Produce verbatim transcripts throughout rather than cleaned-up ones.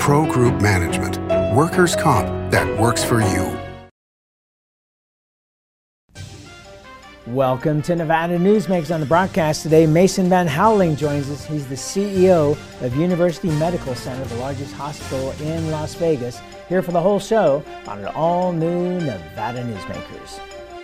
Pro Group Management. Workers' comp that works for you. Welcome to Nevada Newsmakers. On the broadcast today, Mason Van Houweling joins us. He's the C E O of University Medical Center, the largest hospital in Las Vegas, here for the whole show on an all-new Nevada Newsmakers.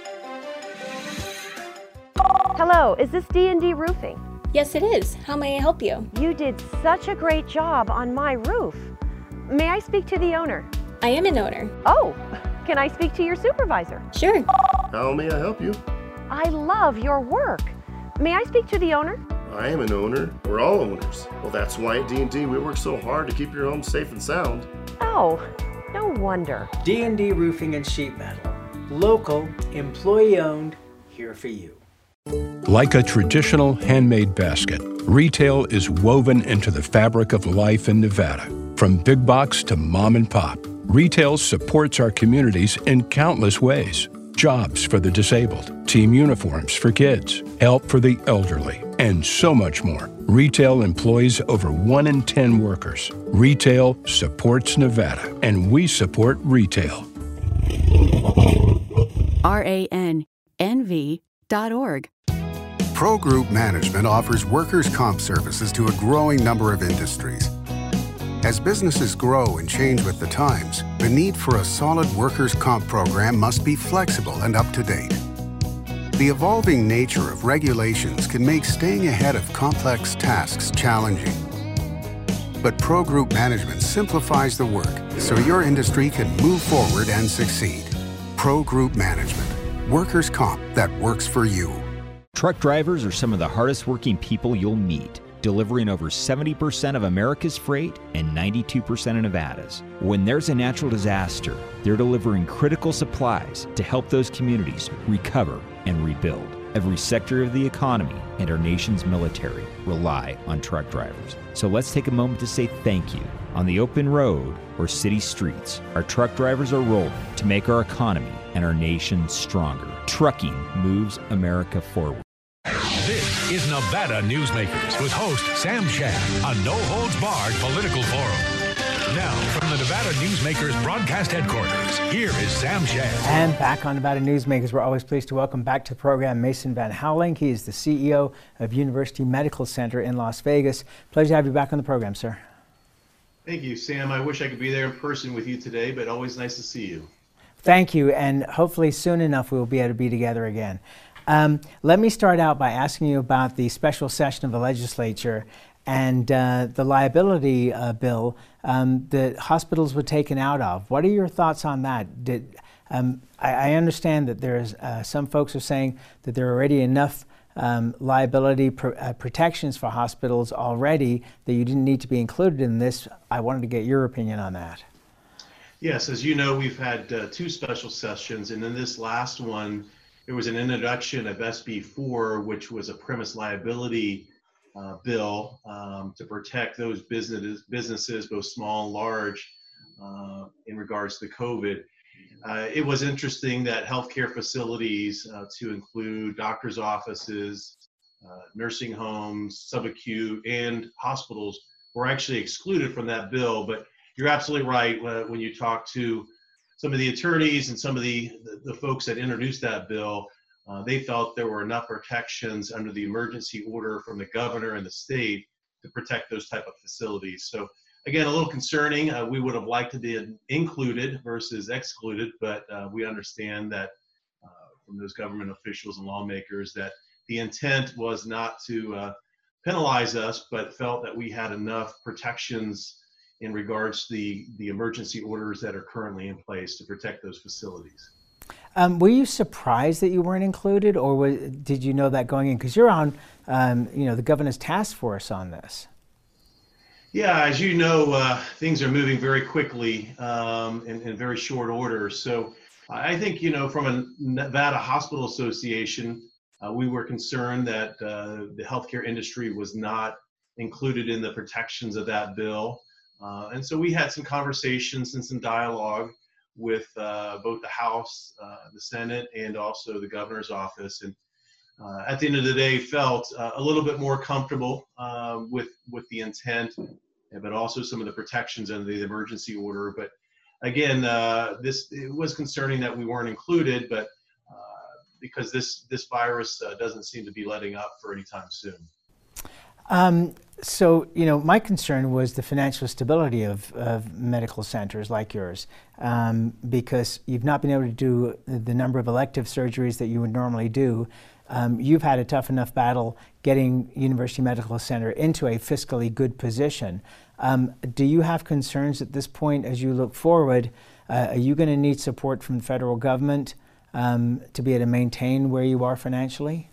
Hello, is this D and D Roofing? Yes, it is. How may I help you? You did such a great job on my roof. May I speak to the owner? I am an owner. Oh, can I speak to your supervisor? Sure. How may I help you? I love your work. May I speak to the owner? I am an owner. We're all owners. Well, that's why at D and D we work so hard to keep your home safe and sound. Oh, no wonder. D and D Roofing and Sheet Metal. Local, employee-owned, here for you. Like a traditional handmade basket, retail is woven into the fabric of life in Nevada. From big box to mom and pop, retail supports our communities in countless ways. Jobs for the disabled, team uniforms for kids, help for the elderly, and so much more. Retail employs over one in ten workers. Retail supports Nevada, and we support retail. R A N N V dot org. Pro Group Management offers workers' comp services to a growing number of industries. As businesses grow and change with the times, the need for a solid workers' comp program must be flexible and up to date. The evolving nature of regulations can make staying ahead of complex tasks challenging. But Pro Group Management simplifies the work so your industry can move forward and succeed. Pro Group Management. Workers' comp that works for you. Truck drivers are some of the hardest working people you'll meet, delivering over seventy percent of America's freight and ninety-two percent of Nevada's. When there's a natural disaster, they're delivering critical supplies to help those communities recover and rebuild. Every sector of the economy and our nation's military rely on truck drivers. So let's take a moment to say thank you. On the open road or city streets, our truck drivers are rolling to make our economy and our nation stronger. Trucking moves America forward. This is Nevada Newsmakers with host Sam Shad, a no-holds-barred political forum. Now, from the Nevada Newsmakers broadcast headquarters, here is Sam Shad. And back on Nevada Newsmakers, we're always pleased to welcome back to the program Mason Van Houweling. He is the C E O of University Medical Center in Las Vegas. Pleasure to have you back on the program, sir. Thank you, Sam. I wish I could be there in person with you today, but always nice to see you. Thank you, and hopefully soon enough we'll be able to be together again. Um, let me start out by asking you about the special session of the legislature and uh, the liability uh, bill um, that hospitals were taken out of. What are your thoughts on that? Did, um, I, I understand that there's uh, some folks are saying that there are already enough um, liability pr uh, protections for hospitals already that you didn't need to be included in this. I wanted to get your opinion on that. Yes, as you know, we've had uh, two special sessions, and in this last one, there was an introduction of S B four, which was a premise liability uh, bill um, to protect those businesses, businesses, both small and large, uh, in regards to COVID. Uh, it was interesting that healthcare facilities, uh, to include doctors' offices, uh, nursing homes, subacute, and hospitals, were actually excluded from that bill. But you're absolutely right when, when you talk to some of the attorneys and some of the, the, the folks that introduced that bill, uh, they felt there were enough protections under the emergency order from the governor and the state to protect those type of facilities. So again, a little concerning. Uh, we would have liked to be included versus excluded, but uh, we understand that uh, from those government officials and lawmakers that the intent was not to uh, penalize us, but felt that we had enough protections in regards to the, the emergency orders that are currently in place to protect those facilities. Um, were you surprised that you weren't included, or was, did you know that going in? Because you're on, um, you know, the governor's task force on this. Yeah, as you know, uh, things are moving very quickly um, in, in very short order. So I think, you know, from a Nevada Hospital Association, uh, we were concerned that uh, the healthcare industry was not included in the protections of that bill. Uh, and so we had some conversations and some dialogue with uh, both the House, uh, the Senate, and also the governor's office. And uh, at the end of the day, felt uh, a little bit more comfortable uh, with, with the intent but also some of the protections under the emergency order. But again, uh, this it was concerning that we weren't included, but uh, because this this virus uh, doesn't seem to be letting up for any time soon. Um, so, you know, my concern was the financial stability of, of medical centers like yours, um, because you've not been able to do the number of elective surgeries that you would normally do. Um, you've had a tough enough battle getting University Medical Center into a fiscally good position. Um, do you have concerns at this point as you look forward? Uh, are you going to need support from the federal government um, to be able to maintain where you are financially?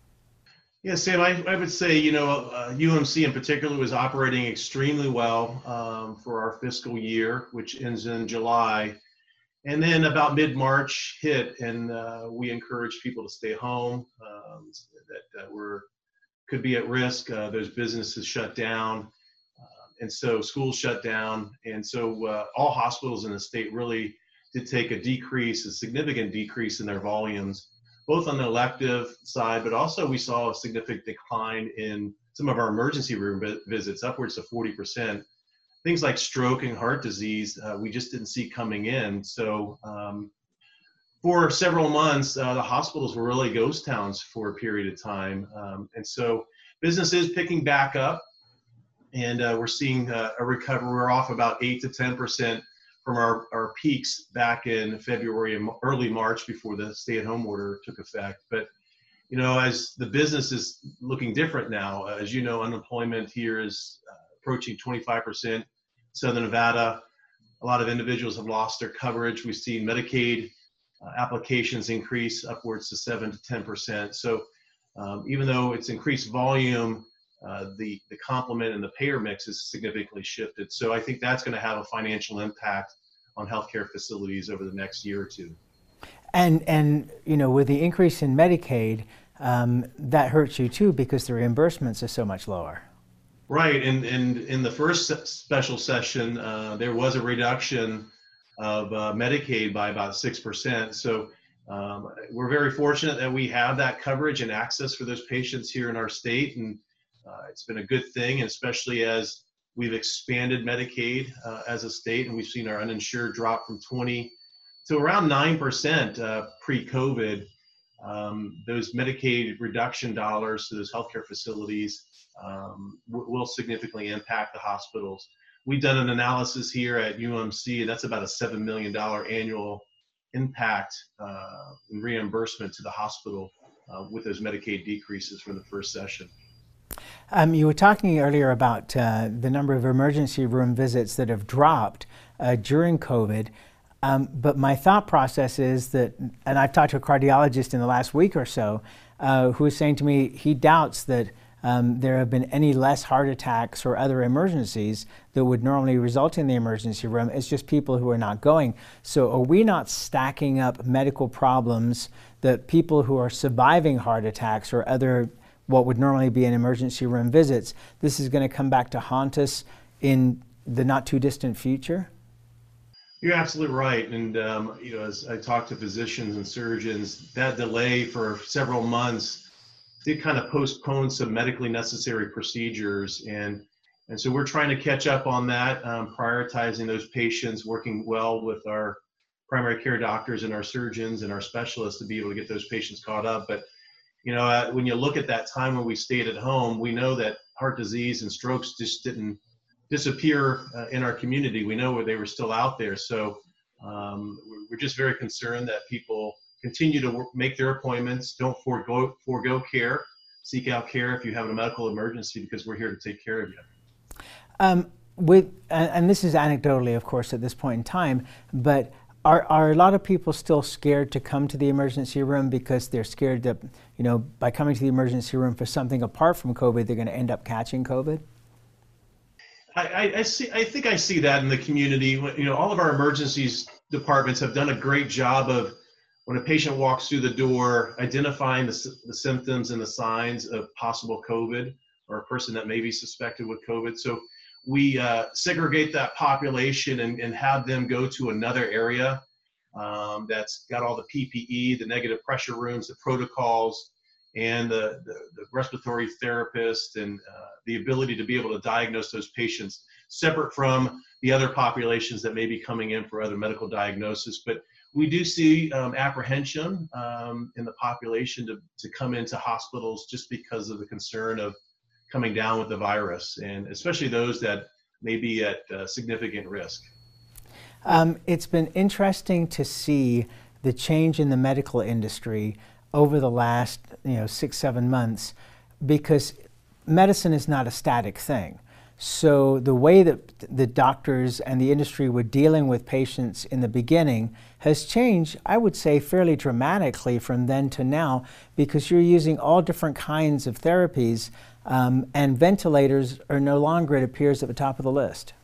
Yeah, Sam, I, I would say, you know, uh, U M C in particular was operating extremely well um, for our fiscal year, which ends in July. And then about mid-March hit, and uh, we encouraged people to stay home um, that, that were could be at risk. Uh, those businesses shut down, uh, and so schools shut down. And so uh, all hospitals in the state really did take a decrease, a significant decrease in their volumes, both on the elective side, but also we saw a significant decline in some of our emergency room visits, upwards of forty percent. Things like stroke and heart disease, uh, we just didn't see coming in. So um, for several months, uh, the hospitals were really ghost towns for a period of time. Um, and so business is picking back up, and uh, we're seeing uh, a recovery. We're off about eight to ten percent from our, our peaks back in February and early March before the stay-at-home order took effect. But, you know, as the business is looking different now, uh, as you know, unemployment here is uh, approaching twenty-five percent. Southern Nevada, a lot of individuals have lost their coverage. We've seen Medicaid uh, applications increase upwards to seven to ten percent. So um, even though it's increased volume, uh, the, the complement and the payer mix is significantly shifted. So I think that's going to have a financial impact on healthcare facilities over the next year or two. And, and you know, with the increase in Medicaid, um, that hurts you too because the reimbursements are so much lower. Right, and, and in the first special session, uh, there was a reduction of uh, Medicaid by about six percent. So um, we're very fortunate that we have that coverage and access for those patients here in our state, and uh, it's been a good thing, and especially as we've expanded Medicaid uh, as a state, and we've seen our uninsured drop from twenty to around nine percent uh, pre-COVID. Um, those Medicaid reduction dollars to those healthcare facilities um, w- will significantly impact the hospitals. We've done an analysis here at U M C, and that's about a seven million dollars annual impact uh, in reimbursement to the hospital uh, with those Medicaid decreases from the first session. Um, you were talking earlier about uh, the number of emergency room visits that have dropped uh, during COVID. Um, but my thought process is that, and I've talked to a cardiologist in the last week or so, uh, who is saying to me he doubts that um, there have been any less heart attacks or other emergencies that would normally result in the emergency room. It's just people who are not going. So are we not stacking up medical problems that people who are surviving heart attacks or other what would normally be in emergency room visits, this is going to come back to haunt us in the not too distant future? You're absolutely right. And, um, you know, as I talk to physicians and surgeons, that delay for several months did kind of postpone some medically necessary procedures. And, and so we're trying to catch up on that, um, prioritizing those patients, working well with our primary care doctors and our surgeons and our specialists to be able to get those patients caught up. But, you know, uh, when you look at that time when we stayed at home, we know that heart disease and strokes just didn't disappear uh, in our community. We know where they were still out there. So um, we're just very concerned that people continue to work, make their appointments, don't forego, forego care, seek out care if you have a medical emergency, because we're here to take care of you. Um, with, and, and this is anecdotally, of course, at this point in time, but are, are a lot of people still scared to come to the emergency room because they're scared that, you know, by coming to the emergency room for something apart from COVID, they're going to end up catching COVID? I, I see. I think I see that in the community. You know, all of our emergencies departments have done a great job of, when a patient walks through the door, identifying the, the symptoms and the signs of possible COVID or a person that may be suspected with COVID. So we uh, segregate that population and, and have them go to another area um, that's got all the P P E, the negative pressure rooms, the protocols, and the, the, the respiratory therapist, and uh, the ability to be able to diagnose those patients. separate from the other populations that may be coming in for other medical diagnosis. But we do see um, apprehension um, in the population to, to come into hospitals just because of the concern of coming down with the virus, and especially those that may be at uh, significant risk. Um, it's been interesting to see the change in the medical industry over the last, you know, six, seven months, because medicine is not a static thing. So the way that the doctors and the industry were dealing with patients in the beginning has changed, I would say, fairly dramatically from then to now, because you're using all different kinds of therapies, um, and ventilators are no longer, it appears, at the top of the list.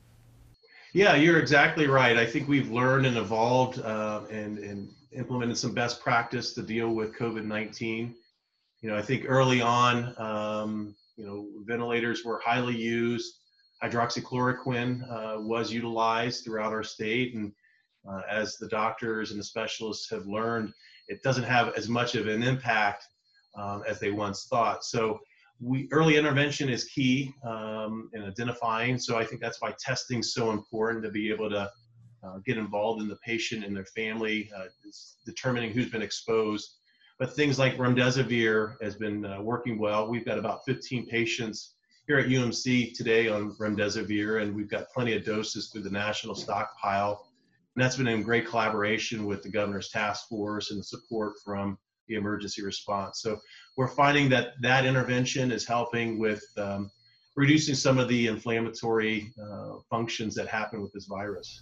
Yeah, you're exactly right. I think we've learned and evolved uh, and, and implemented some best practice to deal with COVID nineteen. You know, I think early on, um, you know, ventilators were highly used. Hydroxychloroquine uh, was utilized throughout our state. And uh, as the doctors and the specialists have learned, it doesn't have as much of an impact um, as they once thought. So we, early intervention is key um, in identifying. So I think that's why testing is so important, to be able to uh, get involved in the patient and their family, uh, determining who's been exposed. But things like remdesivir has been uh, working well. We've got about fifteen patients here at U M C today on remdesivir, and we've got plenty of doses through the national stockpile. And that's been in great collaboration with the governor's task force and the support from the emergency response. So we're finding that that intervention is helping with um, reducing some of the inflammatory uh, functions that happen with this virus.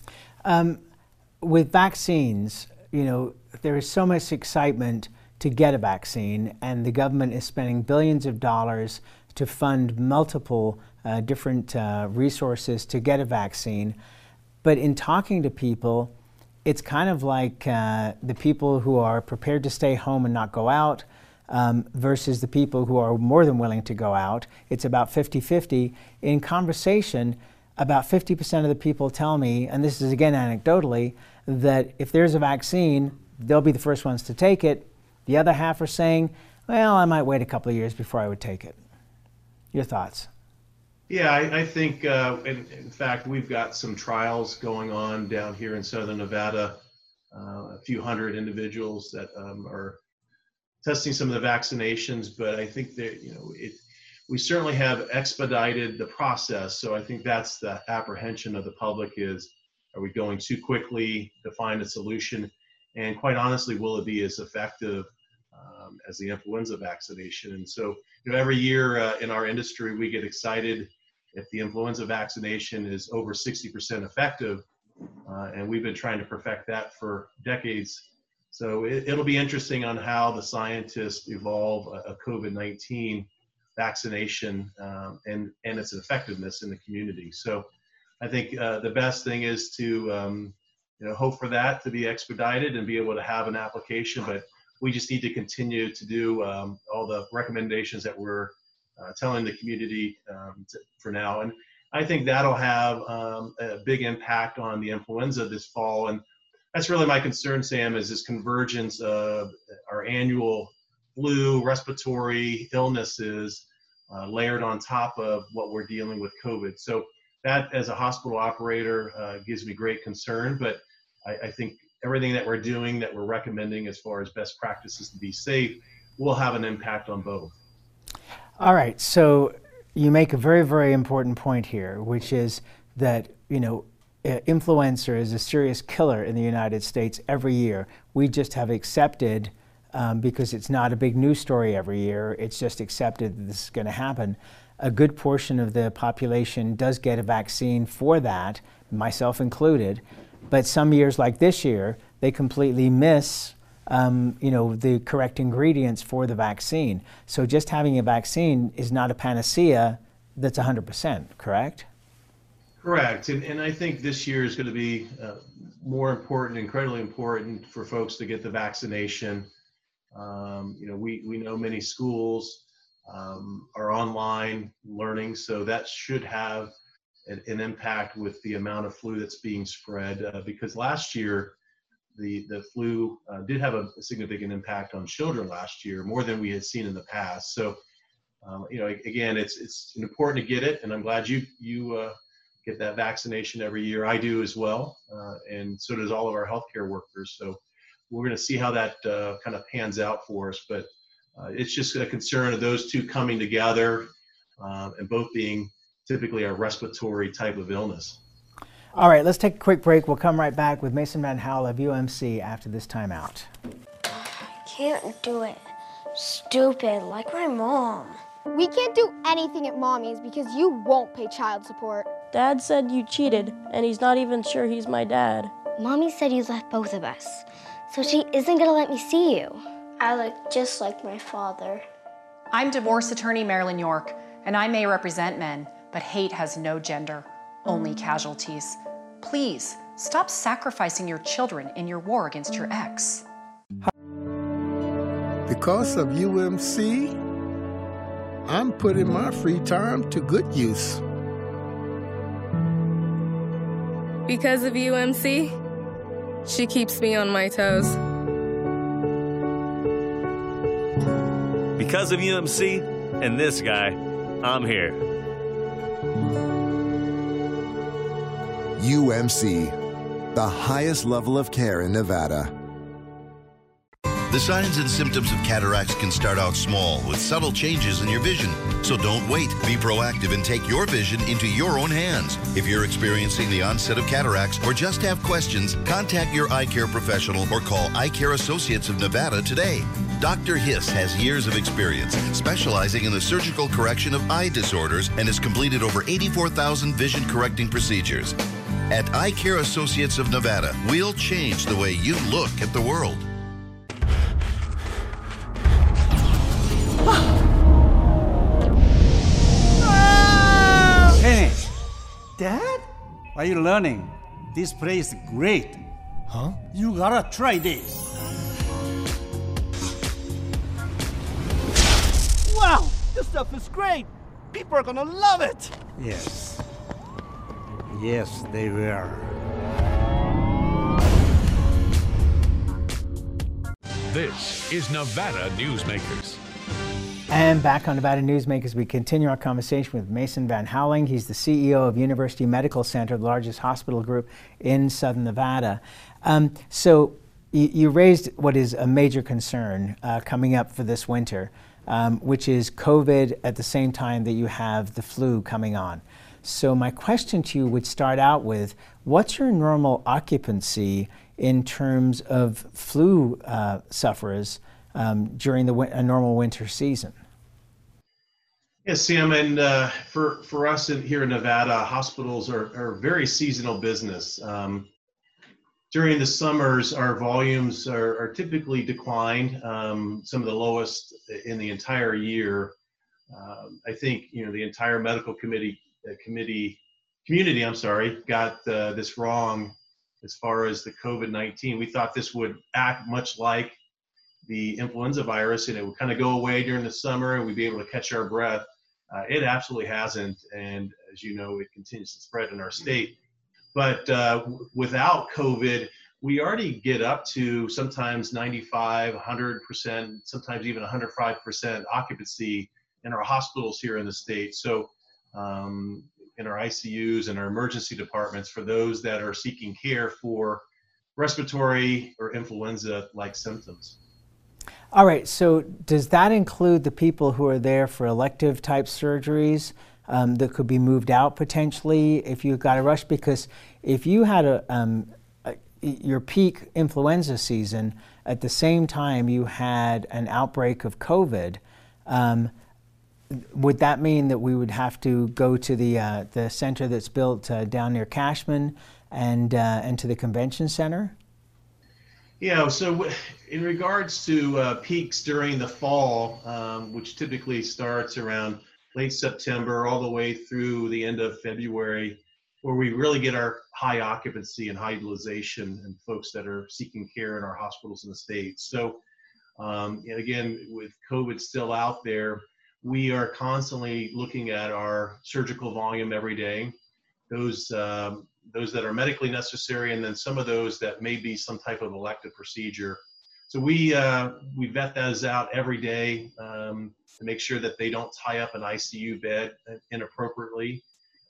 Um, with vaccines, you know, there is so much excitement to get a vaccine, and the government is spending billions of dollars to fund multiple uh, different uh, resources to get a vaccine. But in talking to people, it's kind of like uh, the people who are prepared to stay home and not go out um, versus the people who are more than willing to go out. It's about fifty fifty. In conversation, about fifty percent of the people tell me, and this is again anecdotally, that if there's a vaccine, they'll be the first ones to take it. The other half are saying, well, I might wait a couple of years before I would take it. Your thoughts? Yeah, I, I think, uh, in, in fact, we've got some trials going on down here in Southern Nevada, uh, a few hundred individuals that um, are testing some of the vaccinations, but I think that, you know, it, we certainly have expedited the process. So I think that's the apprehension of the public is, are we going too quickly to find a solution? And quite honestly, will it be as effective um, as the influenza vaccination? And so, you know, every year uh, in our industry, we get excited if the influenza vaccination is over sixty percent effective. Uh, and we've been trying to perfect that for decades. So it, it'll be interesting on how the scientists evolve a, a COVID nineteen vaccination um, and, and its effectiveness in the community. So I think uh, the best thing is to um, you know, hope for that to be expedited and be able to have an application, but we just need to continue to do um, all the recommendations that we're uh, telling the community um, to, for now. And I think that'll have um, a big impact on the influenza this fall. And that's really my concern, Sam, is this convergence of our annual flu, respiratory illnesses uh, layered on top of what we're dealing with COVID. So that, as a hospital operator, uh, gives me great concern, but I, I think everything that we're doing, that we're recommending as far as best practices to be safe, will have an impact on both. All right, so you make a very, very important point here, which is that, you know, influenza is a serious killer in the United States every year. We just have accepted, um, because it's not a big news story every year, it's just accepted that this is going to happen. A good portion of the population does get a vaccine for that, myself included, but some years like this year, they completely miss um, you know, the correct ingredients for the vaccine. So just having a vaccine is not a panacea that's one hundred percent, correct? Correct, and, and I think this year is going to be uh, more important, incredibly important for folks to get the vaccination. Um, you know, we, we know many schools um, are online learning, so that should have an, an impact with the amount of flu that's being spread, uh, because last year the, the flu uh, did have a significant impact on children last year, more than we had seen in the past. So, um, you know, again, it's, it's important to get it, and I'm glad you, you uh, get that vaccination every year. I do as well, uh, and so does all of our healthcare workers. So we're going to see how that uh, kind of pans out for us. But uh, it's just a concern of those two coming together uh, and both being typically a respiratory type of illness. All right, let's take a quick break. We'll come right back with Mason Van Howell of U M C after this timeout. Can't do it. Stupid, like my mom. We can't do anything at Mommy's because you won't pay child support. Dad said you cheated, and he's not even sure he's my dad. Mommy said you left both of us, so she isn't gonna let me see you. I look just like my father. I'm divorce attorney Marilyn York, and I may represent men, but hate has no gender, only casualties. Please, stop sacrificing your children in your war against your ex. Because of U M C, I'm putting my free time to good use. Because of U M C, she keeps me on my toes. Because of U M C and this guy, I'm here. U M C, the highest level of care in Nevada. The signs and symptoms of cataracts can start out small with subtle changes in your vision. So don't wait. Be proactive and take your vision into your own hands. If you're experiencing the onset of cataracts or just have questions, contact your eye care professional or call Eye Care Associates of Nevada today. Doctor Hiss has years of experience specializing in the surgical correction of eye disorders and has completed over eighty-four thousand vision correcting procedures. At Eye Care Associates of Nevada, we'll change the way you look at the world. Kenny! Dad? Are you learning? This place is great. Huh? You gotta try this. Wow! This stuff is great! People are gonna love it! Yes. Yes, they will. This is Nevada Newsmakers. And back on Nevada Newsmakers, we continue our conversation with Mason Van Howling. He's the C E O of University Medical Center, the largest hospital group in Southern Nevada. Um, so you, you raised what is a major concern uh, coming up for this winter, um, which is COVID at the same time that you have the flu coming on. So my question to you would start out with, what's your normal occupancy in terms of flu uh, sufferers um, during the a normal winter season? Yes, Sam, and uh, for, for us in, here in Nevada, hospitals are, are very seasonal business. Um, during the summers, our volumes are, are typically declined, um, some of the lowest in the entire year. Um, I think, you know, the entire medical committee, uh, committee community, I'm sorry, got uh, this wrong as far as the COVID nineteen. We thought this would act much like the influenza virus and it would kind of go away during the summer and we'd be able to catch our breath. Uh, it absolutely hasn't, and as you know, it continues to spread in our state. But uh, w- without COVID, we already get up to sometimes ninety-five, one hundred percent, sometimes even one hundred five percent occupancy in our hospitals here in the state. So um, in our I C Us and our emergency departments for those that are seeking care for respiratory or influenza-like symptoms. All right, so does that include the people who are there for elective type surgeries um, that could be moved out potentially if you got a rush? Because if you had a, um, a your peak influenza season at the same time you had an outbreak of COVID, um, would that mean that we would have to go to the uh, the center that's built uh, down near Cashman and uh, and to the convention center? Yeah, so in regards to uh, peaks during the fall, um, which typically starts around late September all the way through the end of February, where we really get our high occupancy and high utilization and folks that are seeking care in our hospitals in the state. So um, and again, with COVID still out there, we are constantly looking at our surgical volume every day. Those um, those that are medically necessary, and then some of those that may be some type of elective procedure. So we uh, we vet those out every day um, to make sure that they don't tie up an I C U bed inappropriately.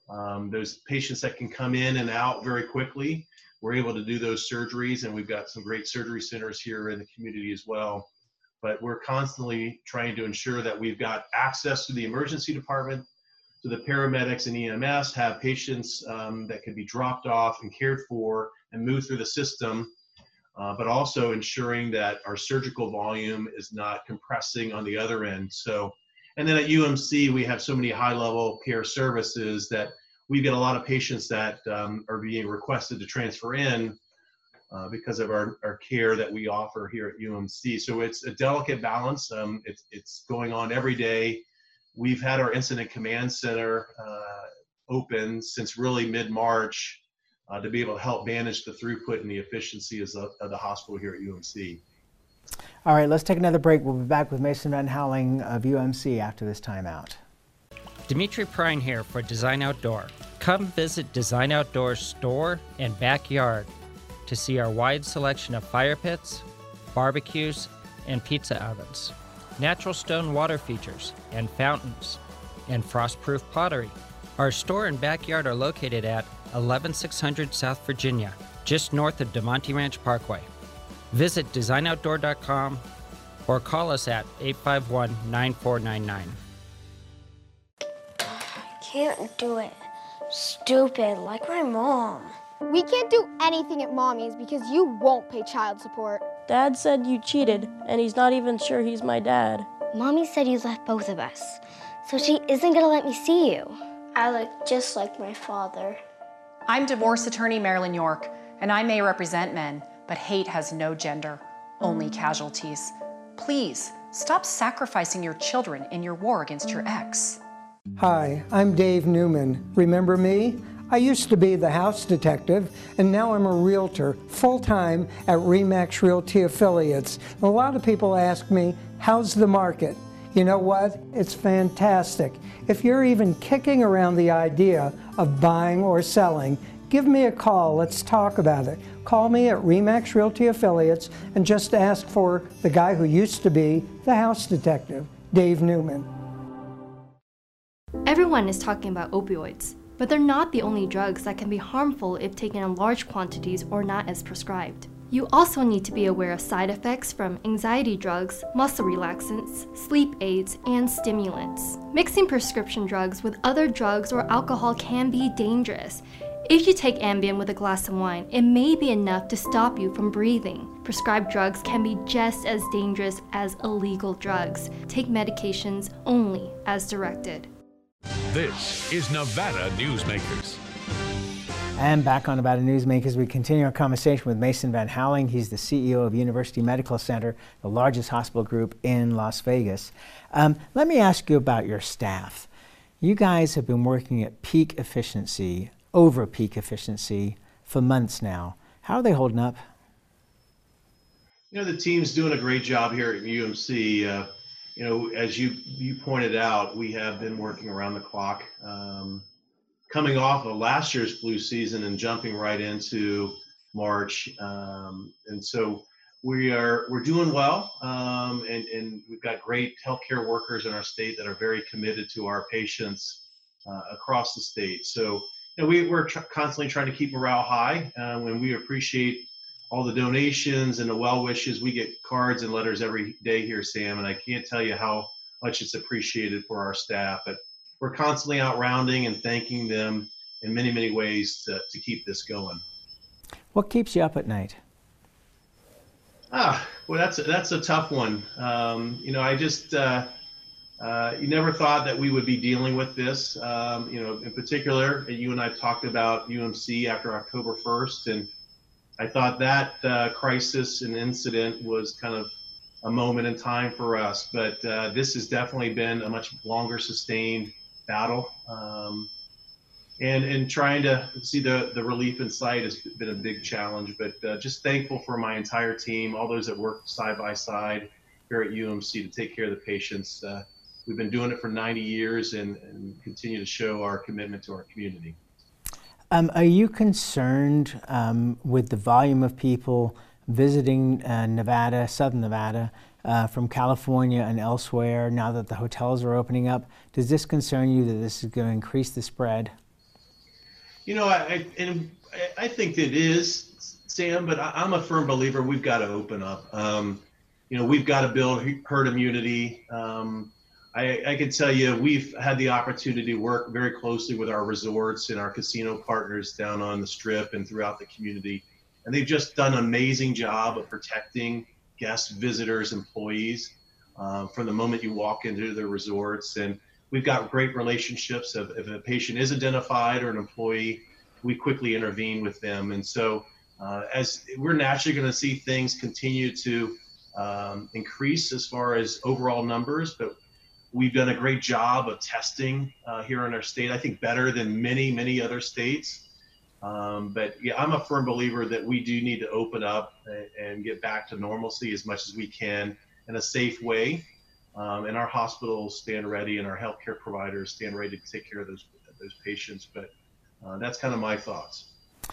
Um, those patients that can come in and out very quickly, we're able to do those surgeries, and we've got some great surgery centers here in the community as well. But we're constantly trying to ensure that we've got access to the emergency department, to the paramedics and E M S, have patients um, that can be dropped off and cared for and moved through the system, uh, but also ensuring that our surgical volume is not compressing on the other end. So, and then at U M C, we have so many high-level care services that we get a lot of patients that um, are being requested to transfer in uh, because of our, our care that we offer here at U M C. So it's a delicate balance. Um, it's, it's going on every day. We've had our incident command center uh, open since really mid-March uh, to be able to help manage the throughput and the efficiency of, of the hospital here at U M C. All right, let's take another break. We'll be back with Mason Van Houweling of U M C after this timeout. Dimitri Prine here for Design Outdoor. Come visit Design Outdoor's store and backyard to see our wide selection of fire pits, barbecues, and pizza ovens, natural stone water features and fountains, and frost-proof pottery. Our store and backyard are located at eleven six hundred South Virginia, just north of DeMonte Ranch Parkway. Visit design outdoor dot com or call us at eight five one, nine four nine nine. Can't do it. Stupid, like my mom. We can't do anything at Mommy's because you won't pay child support. Dad said you cheated, and he's not even sure he's my dad. Mommy said you left both of us, so she isn't gonna let me see you. I look just like my father. I'm divorce attorney Marilyn York, and I may represent men, but hate has no gender, only casualties. Please, stop sacrificing your children in your war against your ex. Hi, I'm Dave Newman. Remember me? I used to be the house detective, and now I'm a realtor, full-time at RE/MAX Realty Affiliates. A lot of people ask me, how's the market? You know what? It's fantastic. If you're even kicking around the idea of buying or selling, give me a call. Let's talk about it. Call me at RE/MAX Realty Affiliates and just ask for the guy who used to be the house detective, Dave Newman. Everyone is talking about opioids, but they're not the only drugs that can be harmful if taken in large quantities or not as prescribed. You also need to be aware of side effects from anxiety drugs, muscle relaxants, sleep aids, and stimulants. Mixing prescription drugs with other drugs or alcohol can be dangerous. If you take Ambien with a glass of wine, it may be enough to stop you from breathing. Prescribed drugs can be just as dangerous as illegal drugs. Take medications only as directed. This is Nevada Newsmakers. And back on Nevada Newsmakers, we continue our conversation with Mason Van Houweling. He's the C E O of University Medical Center, the largest hospital group in Las Vegas. Um, let me ask you about your staff. You guys have been working at peak efficiency, over peak efficiency, for months now. How are they holding up? You know, the team's doing a great job here at U M C. Uh, you know, as you, you pointed out, we have been working around the clock. Um, coming off of last year's flu season and jumping right into March. Um, and so we are, we're doing well. Um, and, and we've got great healthcare workers in our state that are very committed to our patients uh, across the state. So, you know, we, we're tr- constantly trying to keep morale high. Uh, when we appreciate all the donations and the well wishes. We get cards and letters every day here, Sam, and I can't tell you how much it's appreciated for our staff. But we're constantly out rounding and thanking them in many, many ways to, to keep this going. What keeps you up at night? Ah, well, that's a, that's a tough one. Um, you know, I just, uh, uh, you never thought that we would be dealing with this. Um, you know, in particular, you and I talked about U M C after October first, and I thought that uh, crisis and incident was kind of a moment in time for us, but uh, this has definitely been a much longer sustained battle. Um, and, and trying to see the, the relief in sight has been a big challenge, but uh, just thankful for my entire team, all those that work side by side here at U M C to take care of the patients. Uh, we've been doing it for ninety years and, and continue to show our commitment to our community. Um, are you concerned um, with the volume of people visiting uh, Nevada, Southern Nevada, uh, from California and elsewhere now that the hotels are opening up? Does this concern you that this is going to increase the spread? You know, I, I and I think it is, Sam, but I, I'm a firm believer we've got to open up. Um, you know, we've got to build herd immunity. Um, I, I can tell you, we've had the opportunity to work very closely with our resorts and our casino partners down on the Strip and throughout the community. And they've just done an amazing job of protecting guests, visitors, employees uh, from the moment you walk into the resorts. And we've got great relationships. If, if a patient is identified or an employee, we quickly intervene with them. And so uh, as we're naturally going to see things continue to um, increase as far as overall numbers, but we've done a great job of testing uh, here in our state, I think better than many, many other states. Um, but yeah, I'm a firm believer that we do need to open up and, and get back to normalcy as much as we can in a safe way. Um, and our hospitals stand ready and our healthcare providers stand ready to take care of those, those patients. But uh, that's kind of my thoughts.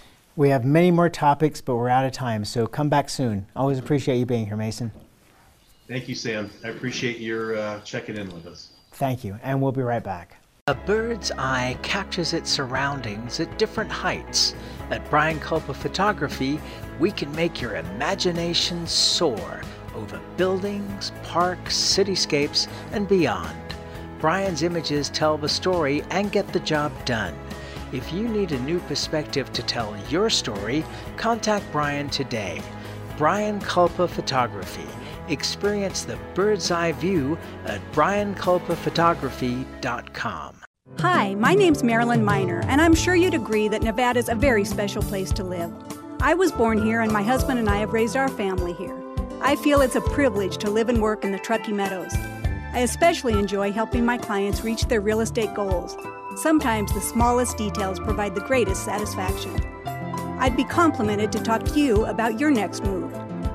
We have many more topics, but we're out of time. So come back soon. Always appreciate you being here, Mason. Thank you, Sam. I appreciate your uh, checking in with us. Thank you, and we'll be right back. A bird's eye captures its surroundings at different heights. At Brian Culpa Photography, we can make your imagination soar over buildings, parks, cityscapes, and beyond. Brian's images tell the story and get the job done. If you need a new perspective to tell your story, contact Brian today. Brian Culpa Photography. Experience the bird's eye view at brian culpa photography dot com. Hi, my name's Marilyn Miner, and I'm sure you'd agree that Nevada's a very special place to live. I was born here, and my husband and I have raised our family here. I feel it's a privilege to live and work in the Truckee Meadows. I especially enjoy helping my clients reach their real estate goals. Sometimes the smallest details provide the greatest satisfaction. I'd be complimented to talk to you about your next move.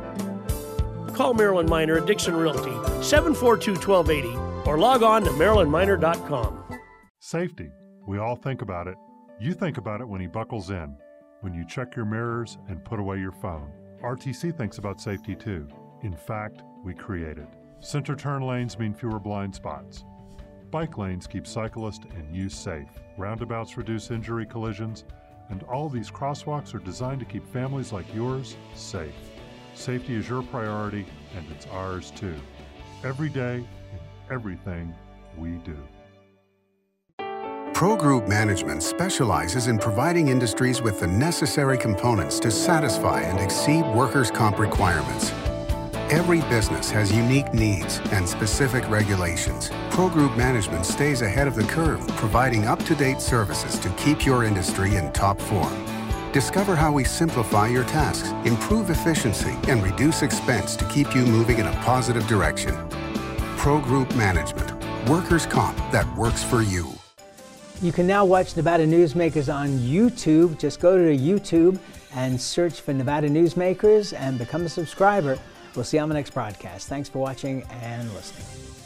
Call Marilyn Miner at Dixon Realty, seven four two, one two eight zero, or log on to marilyn miner dot com. Safety. We all think about it. You think about it when he buckles in, when you check your mirrors and put away your phone. R T C thinks about safety too. In fact, we create it. Center turn lanes mean fewer blind spots. Bike lanes keep cyclists and you safe. Roundabouts reduce injury collisions, and all these crosswalks are designed to keep families like yours safe. Safety is your priority, and it's ours too. Every day, in everything we do. Pro Group Management specializes in providing industries with the necessary components to satisfy and exceed workers' comp requirements. Every business has unique needs and specific regulations. Pro Group Management stays ahead of the curve, providing up-to-date services to keep your industry in top form. Discover how we simplify your tasks, improve efficiency, and reduce expense to keep you moving in a positive direction. Pro Group Management, workers' comp that works for you. You can now watch Nevada Newsmakers on YouTube. Just go to YouTube and search for Nevada Newsmakers and become a subscriber. We'll see you on the next broadcast. Thanks for watching and listening.